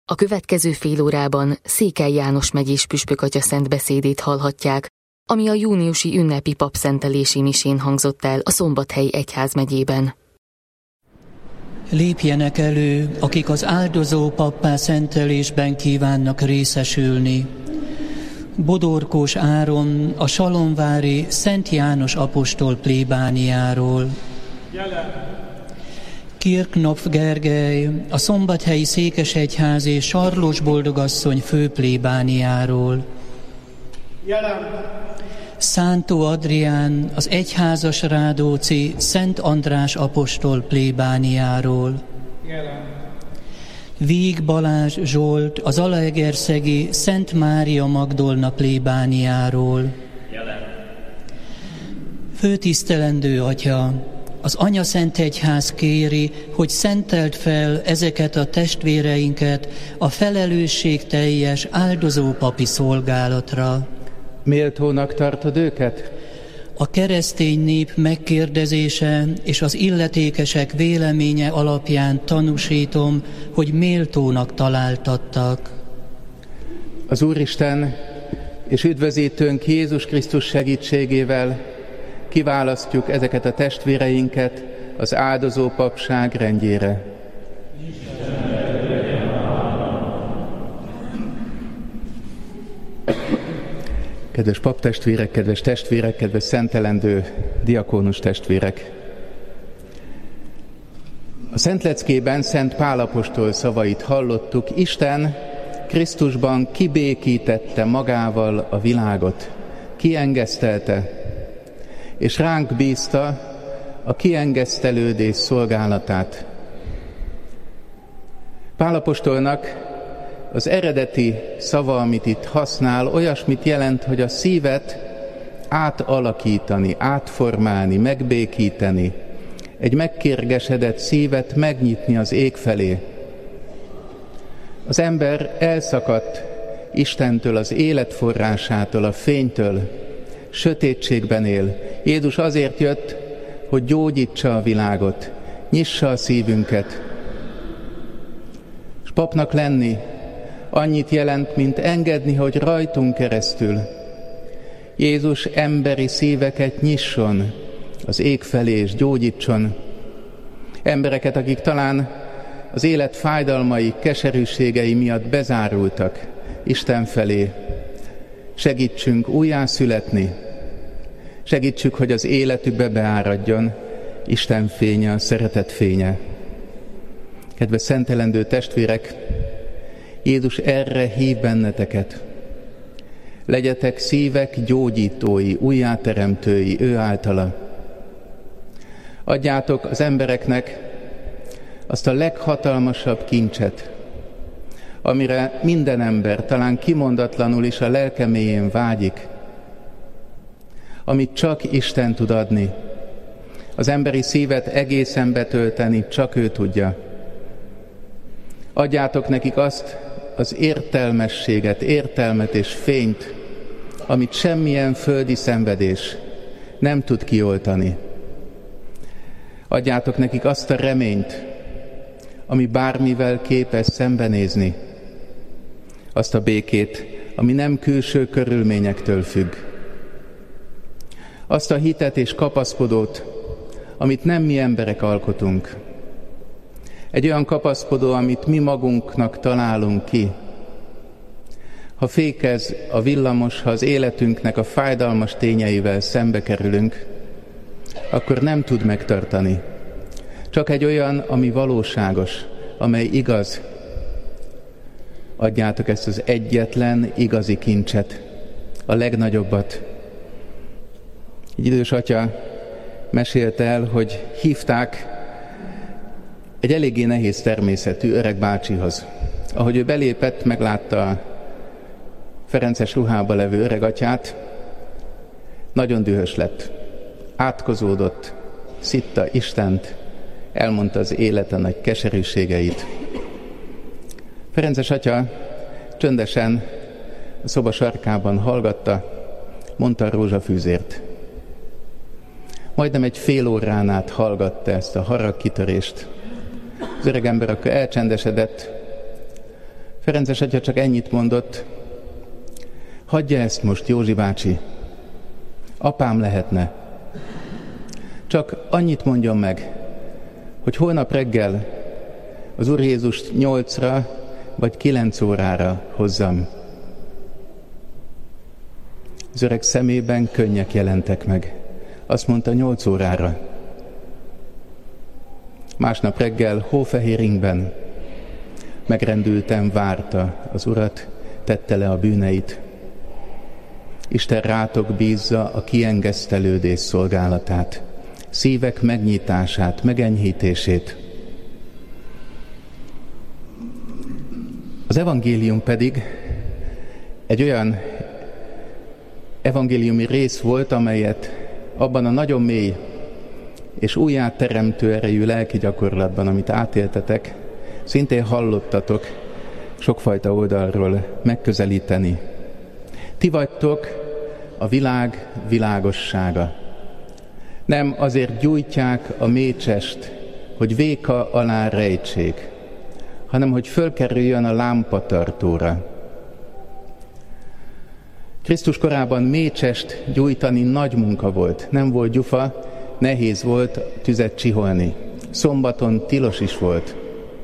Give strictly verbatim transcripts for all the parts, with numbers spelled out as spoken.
A következő fél órában Székely János megyés püspökatya szent beszédét hallhatják, ami a júniusi ünnepi papszentelési misén hangzott el a Szombathely egyházmegyében. Lépjenek elő, akik az áldozó pappá szentelésben kívánnak részesülni. Bodorkós Áron a salonvári Szent János apostol plébániáról. Kirknopf Gergely a szombathelyi székesegyházi Sarlós boldogasszony főplébániáról. Szántó Adrián az egyházas Rádóci Szent András apostol plébániáról. Víg Balázs Zsolt az Zalaegerszegi Szent Mária Magdolna plébániáról. Főtisztelendő atya, az Anyaszentegyház kéri, hogy szenteld fel ezeket a testvéreinket a felelősségteljes áldozó papi szolgálatra. Méltónak tartod őket? A keresztény nép megkérdezése és az illetékesek véleménye alapján tanúsítom, hogy méltónak találtattak. Az Úristen és üdvözítőnk Jézus Krisztus segítségével kiválasztjuk ezeket a testvéreinket az áldozó papság rendjére. Kedves paptestvérek, kedves testvérek, kedves szentelendő diakónus testvérek! A Szentleckében Szent Pál apostol szavait hallottuk: Isten Krisztusban kibékítette magával a világot, kiengesztelte, és ránk bízta a kiengesztelődés szolgálatát. Pál apostolnak az eredeti szava, amit itt használ, olyasmit jelent, hogy a szívet átalakítani, átformálni, megbékíteni, egy megkérgesedett szívet megnyitni az ég felé. Az ember elszakadt Istentől, az élet forrásától, a fénytől, sötétségben él. Jézus azért jött, hogy gyógyítsa a világot, nyissa a szívünket. És papnak lenni annyit jelent, mint engedni, hogy rajtunk keresztül Jézus emberi szíveket nyisson az ég felé és gyógyítson. Embereket, akik talán az élet fájdalmai, keserűségei miatt bezárultak Isten felé. Segítsünk újjászületni, segítsük, hogy az életükbe beáradjon Isten fénye, a szeretet fénye. Kedves szentelendő testvérek, Jézus erre hív benneteket. Legyetek szívek gyógyítói, újjáteremtői ő általa. Adjátok az embereknek azt a leghatalmasabb kincset, amire minden ember talán kimondatlanul is a lelke mélyén vágyik, amit csak Isten tud adni. Az emberi szívet egészen betölteni csak ő tudja. Adjátok nekik azt az értelmességet, értelmet és fényt, amit semmilyen földi szenvedés nem tud kioltani. Adjátok nekik azt a reményt, ami bármivel képes szembenézni, azt a békét, ami nem külső körülményektől függ. Azt a hitet és kapaszkodót, amit nem mi emberek alkotunk. Egy olyan kapaszkodó, amit mi magunknak találunk ki. Ha fékez a villamos, ha az életünknek a fájdalmas tényeivel szembe kerülünk, akkor nem tud megtartani. Csak egy olyan, ami valóságos, amely igaz. Adjátok ezt az egyetlen igazi kincset, a legnagyobbat. Egy idős atya mesélte el, hogy hívták egy eléggé nehéz természetű öreg bácsihoz. Ahogy ő belépett, meglátta a ferences ruhába levő öreg atyát, nagyon dühös lett, átkozódott, szitta Istent, elmondta az élete nagy keserűségeit. Ferences atya csöndesen a szoba sarkában hallgatta, mondta a rózsafűzért. Majdnem egy fél órán át hallgatta ezt a haragkitörést. Az öreg ember akkor elcsendesedett, Ferences atya csak ennyit mondott: hagyja ezt most, Józsi bácsi, apám lehetne. Csak annyit mondjon meg, hogy holnap reggel az Úr Jézust nyolcra vagy kilenc órára hozzam. Az öreg szemében könnyek jelentek meg. Azt mondta, nyolc órára. Másnap reggel hófehéringben megrendülten várta az Urat, tette le a bűneit. Isten rátok bízza a kiengesztelődés szolgálatát, szívek megnyitását, megenyhítését. Az evangélium pedig egy olyan evangéliumi rész volt, amelyet abban a nagyon mély és újjáteremtő erejű lelki gyakorlatban, amit átéltetek, szintén hallottatok sokfajta oldalról megközelíteni. Ti vagytok a világ világossága. Nem azért gyújtják a mécsest, hogy véka alá rejtsék, hanem hogy fölkerüljön a lámpatartóra. Krisztus korában mécsest gyújtani nagy munka volt. Nem volt gyufa, nehéz volt tüzet csiholni. Szombaton tilos is volt.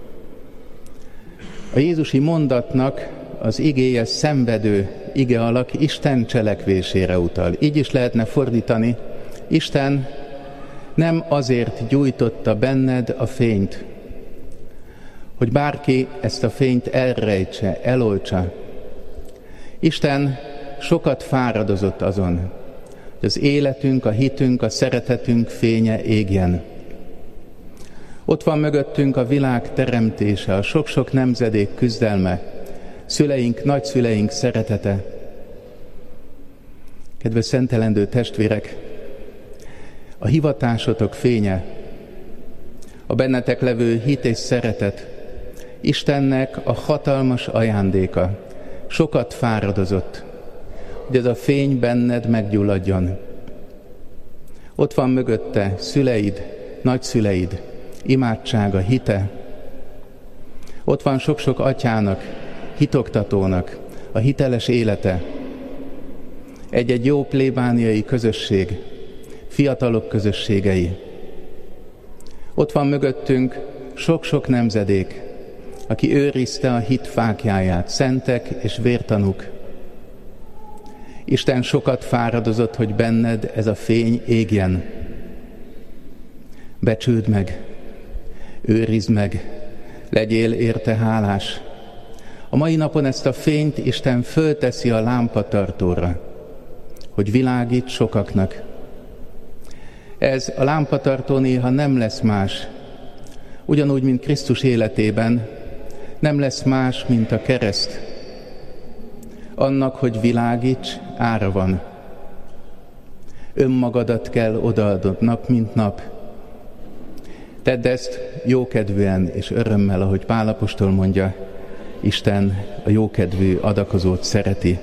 A jézusi mondatnak az igéje szenvedő ige alak Isten cselekvésére utal. Így is lehetne fordítani: Isten nem azért gyújtotta benned a fényt, hogy bárki ezt a fényt elrejtse, eloltsa. Isten sokat fáradozott azon, hogy az életünk, a hitünk, a szeretetünk fénye égjen. Ott van mögöttünk a világ teremtése, a sok-sok nemzedék küzdelme, szüleink, nagyszüleink szeretete. Kedves szentelendő testvérek, a hivatásotok fénye, a bennetek levő hit és szeretet, Istennek a hatalmas ajándéka, sokat fáradozott, hogy ez a fény benned meggyulladjon. Ott van mögötte szüleid, nagyszüleid, imádsága, hite. Ott van sok-sok atyának, hitoktatónak a hiteles élete. Egy-egy jó plébániai közösség, fiatalok közösségei. Ott van mögöttünk sok-sok nemzedék, aki őrizte a hit fáklyáját, szentek és vértanúk. Isten sokat fáradozott, hogy benned ez a fény égjen. Becsüld meg, őrizd meg, legyél érte hálás. A mai napon ezt a fényt Isten fölteszi a lámpatartóra, hogy világít sokaknak. Ez a lámpatartó néha nem lesz más, ugyanúgy, mint Krisztus életében, nem lesz más, mint a kereszt. Annak, hogy világíts, ára van. Önmagadat kell odaadod nap, mint nap. Tedd ezt jókedvűen és örömmel, ahogy Pál apostol mondja, Isten a jókedvű adakozót szereti.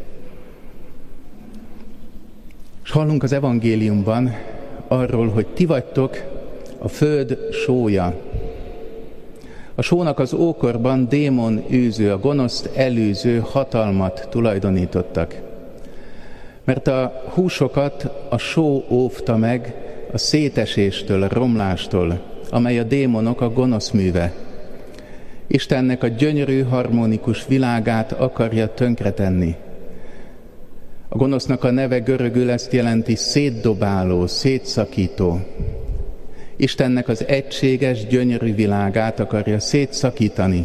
És hallunk az evangéliumban arról, hogy ti vagytok a föld sója. A sónak az ókorban démon űző, a gonoszt elűző hatalmat tulajdonítottak. Mert a húsokat a só óvta meg a széteséstől, a romlástól, amely a démonok, a gonosz műve. Istennek a gyönyörű, harmonikus világát akarja tönkretenni. A gonosznak a neve görögül ezt jelenti: szétdobáló, szétszakító. Istennek az egységes, gyönyörű világát akarja szétszakítani.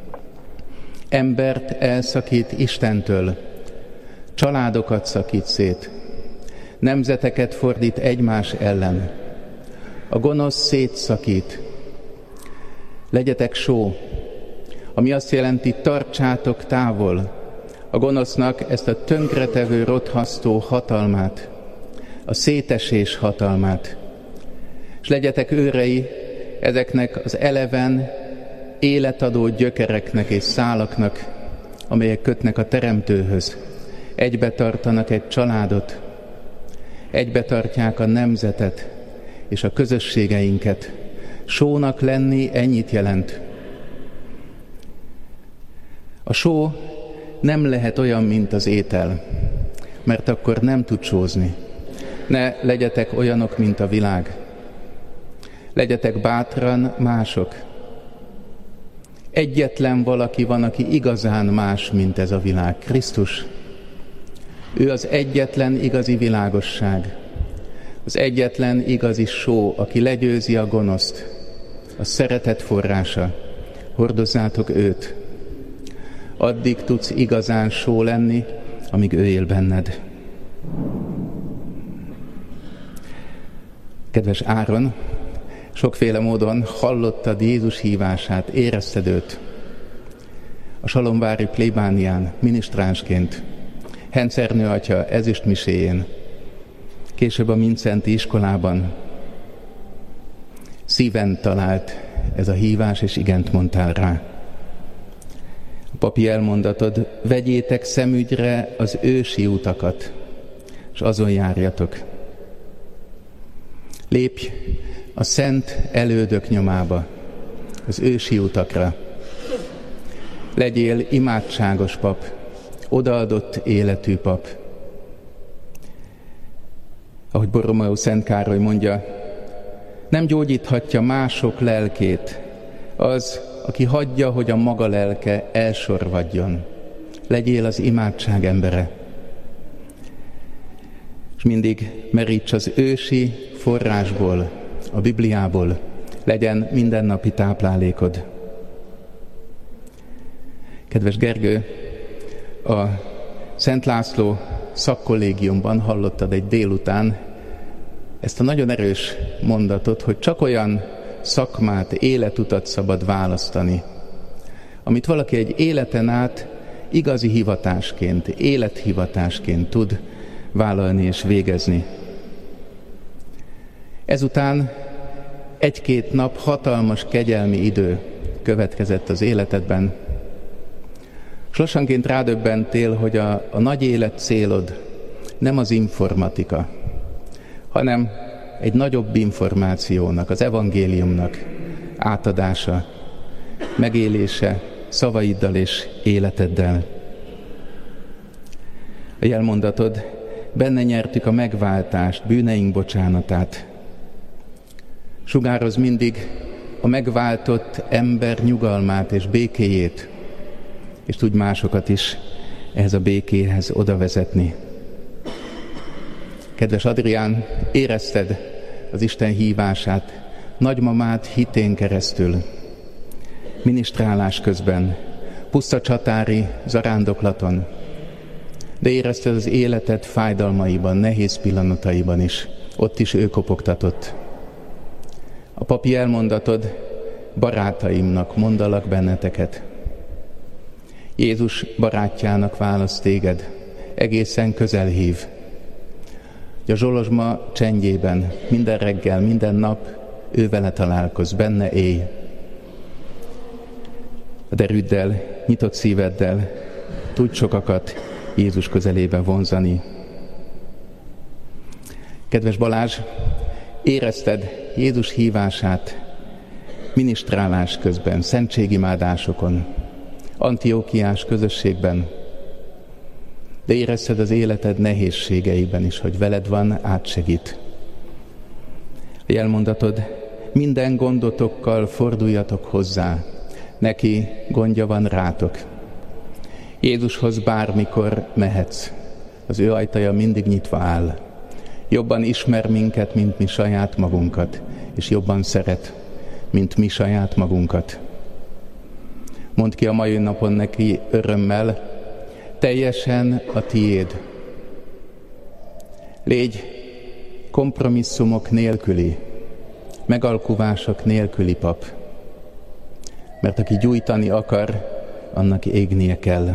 Embert elszakít Istentől, családokat szakít szét, nemzeteket fordít egymás ellen. A gonosz szétszakít. Legyetek só, ami azt jelenti: tartsátok távol a gonosznak ezt a tönkretevő, rothasztó hatalmát, a szétesés hatalmát. És legyetek őrei ezeknek az eleven, életadó gyökereknek és szálaknak, amelyek kötnek a Teremtőhöz. Egybe tartanak egy családot, egybe tartják a nemzetet és a közösségeinket. Sónak lenni ennyit jelent. A só nem lehet olyan, mint az étel, mert akkor nem tud sózni. Ne legyetek olyanok, mint a világ. Legyetek bátran mások. Egyetlen valaki van, aki igazán más, mint ez a világ. Krisztus. Ő az egyetlen igazi világosság. Az egyetlen igazi só, aki legyőzi a gonoszt. A szeretet forrása. Hordozzátok őt. Addig tudsz igazán só lenni, amíg ő él benned. Kedves Áron, sokféle módon hallottad Jézus hívását, érezted őt. A salomvári plébánián, minisztránsként, Hencernő atya ezüstmiséjén, később a Mincenti iskolában. Szíven talált ez a hívás, és igent mondtál rá. A papi elmondatod, vegyétek szemügyre az ősi utakat, és azon járjatok. Lépj a szent elődök nyomába, az ősi utakra. Legyél imádságos pap, odaadott életű pap. Ahogy Borromeo Szent Károly mondja, nem gyógyíthatja mások lelkét az, aki hagyja, hogy a maga lelke elsorvadjon. Legyél az imádság embere. És mindig meríts az ősi forrásból, a Bibliából, legyen mindennapi táplálékod. Kedves Gergő, a Szent László szakkollégiumban hallottad egy délután ezt a nagyon erős mondatot, hogy csak olyan szakmát, életutat szabad választani, amit valaki egy életen át igazi hivatásként, élethivatásként tud vállalni és végezni. Ezután egy-két nap hatalmas kegyelmi idő következett az életedben, és lassanként rádöbbentél, hogy a, a nagy élet célod nem az informatika, hanem egy nagyobb információnak, az evangéliumnak átadása, megélése szavaiddal és életeddel. A jelmondatod, benne nyertük a megváltást, bűneink bocsánatát. Sugároz mindig a megváltott ember nyugalmát és békéjét, és tudj másokat is ehhez a békéhez odavezetni. Kedves Adrián, érezted az Isten hívását, nagymamát hitén keresztül, minisztrálás közben, puszta csatári zarándoklaton, de érezted az életed fájdalmaiban, nehéz pillanataiban is, ott is ő kopogtatott. A papi elmondatod, barátaimnak mondalak benneteket. Jézus barátjának választ téged, egészen közel hív. A Zsolozsma csendjében, minden reggel, minden nap ő vele találkozz, benne élj. A derűddel, nyitott szíveddel tudj sokakat Jézus közelébe vonzani. Kedves Balázs, érezted Jézus hívását minisztrálás közben, szentségimádásokon, Antiókiás közösségben, de érezted az életed nehézségeiben is, hogy veled van, átsegít. A jelmondatod, minden gondotokkal forduljatok hozzá, neki gondja van rátok. Jézushoz bármikor mehetsz, az ő ajtaja mindig nyitva áll. Jobban ismer minket, mint mi saját magunkat, és jobban szeret, mint mi saját magunkat. Mondd ki a mai napon neki örömmel, teljesen a tiéd. Légy kompromisszumok nélküli, megalkuvások nélküli pap. Mert aki gyújtani akar, annak égnie kell.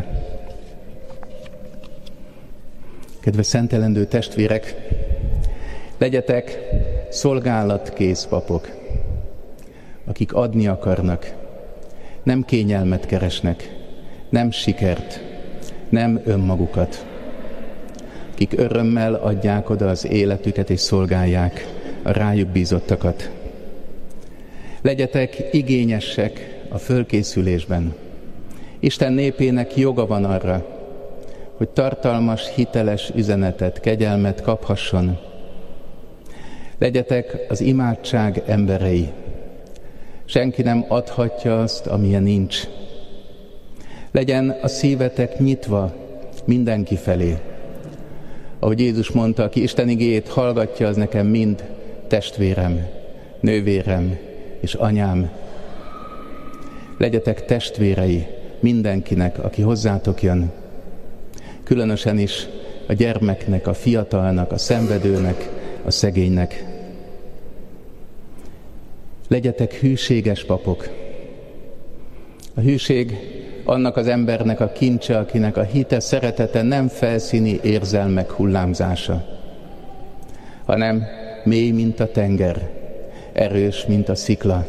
Kedves szentelendő testvérek, legyetek szolgálatkész papok, akik adni akarnak, nem kényelmet keresnek, nem sikert, nem önmagukat, akik örömmel adják oda az életüket és szolgálják a rájuk bízottakat. Legyetek igényesek a fölkészülésben, Isten népének joga van arra, hogy tartalmas, hiteles üzenetet, kegyelmet kaphasson. Legyetek az imádság emberei. Senki nem adhatja azt, amilyen nincs. Legyen a szívetek nyitva mindenki felé. Ahogy Jézus mondta, aki Isten igéjét hallgatja, az nekem mind testvérem, nővérem és anyám. Legyetek testvérei mindenkinek, aki hozzátok jön. Különösen is a gyermeknek, a fiatalnak, a szenvedőnek, a szegénynek. Legyetek hűséges papok. A hűség annak az embernek a kincse, akinek a hite, szeretete nem felszíni érzelmek hullámzása, hanem mély, mint a tenger, erős, mint a szikla.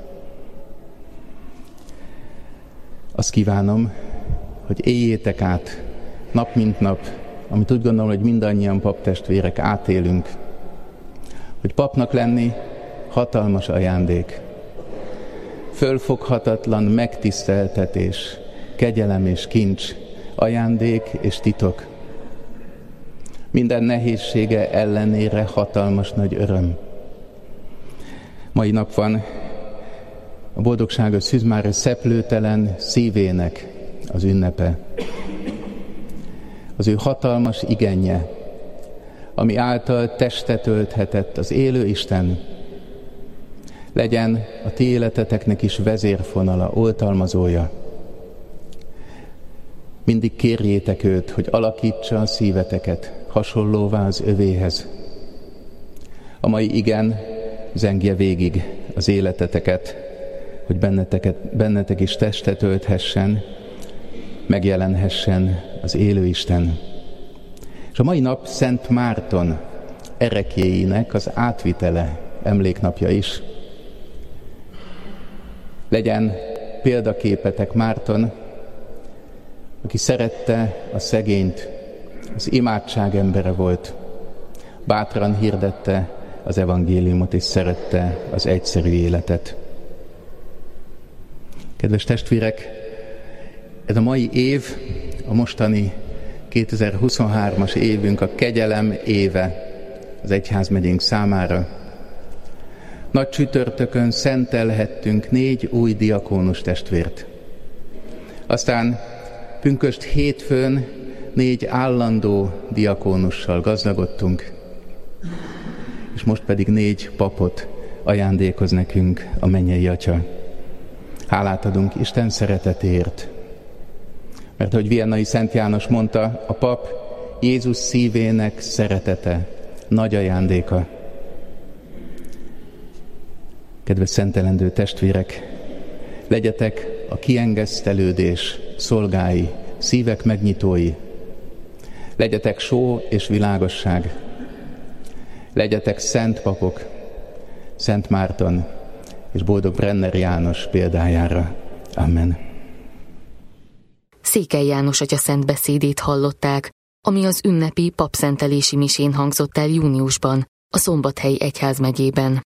Azt kívánom, hogy éljétek át nap mint nap, amit úgy gondolom, hogy mindannyian paptestvérek átélünk, hogy papnak lenni hatalmas ajándék, fölfoghatatlan megtiszteltetés, kegyelem és kincs, ajándék és titok. Minden nehézsége ellenére hatalmas nagy öröm. Mai nap van a boldogságos Szűz Mária szeplőtelen szívének az ünnepe. Az ő hatalmas igenje, ami által testet ölthetett az élő Isten, legyen a ti életeteknek is vezérfonala, oltalmazója. Mindig kérjétek őt, hogy alakítsa a szíveteket hasonlóvá az övéhez. A mai igen zengje végig az életeteket, hogy benneteket, bennetek is testet ölthessen, megjelenhessen az élő Isten. És a mai nap Szent Márton ereklyéinek az átvitele emléknapja is. Legyen példaképetek Márton, aki szerette a szegényt, az imádság embere volt, bátran hirdette az evangéliumot és szerette az egyszerű életet. Kedves testvérek, ez a mai év, a mostani kétezer-huszonhármas évünk a kegyelem éve az egyházmegyénk számára. Nagy csütörtökön szentelhettünk négy új diakónus testvért. Aztán pünkösd hétfőn négy állandó diakónussal gazdagodtunk, és most pedig négy papot ajándékoz nekünk a mennyei Atya. Hálát adunk Isten szeretetéért, mert ahogy Viennai Szent János mondta, a pap Jézus szívének szeretete, nagy ajándéka. Kedves szentelendő testvérek, legyetek a kiengesztelődés szolgái, szívek megnyitói. Legyetek só és világosság. Legyetek szent papok, Szent Márton és boldog Brenner János példájára. Amen. Székely János atya szent beszédét hallották, ami az ünnepi papszentelési misén hangzott el júniusban, a Szombathely egyházmegyében.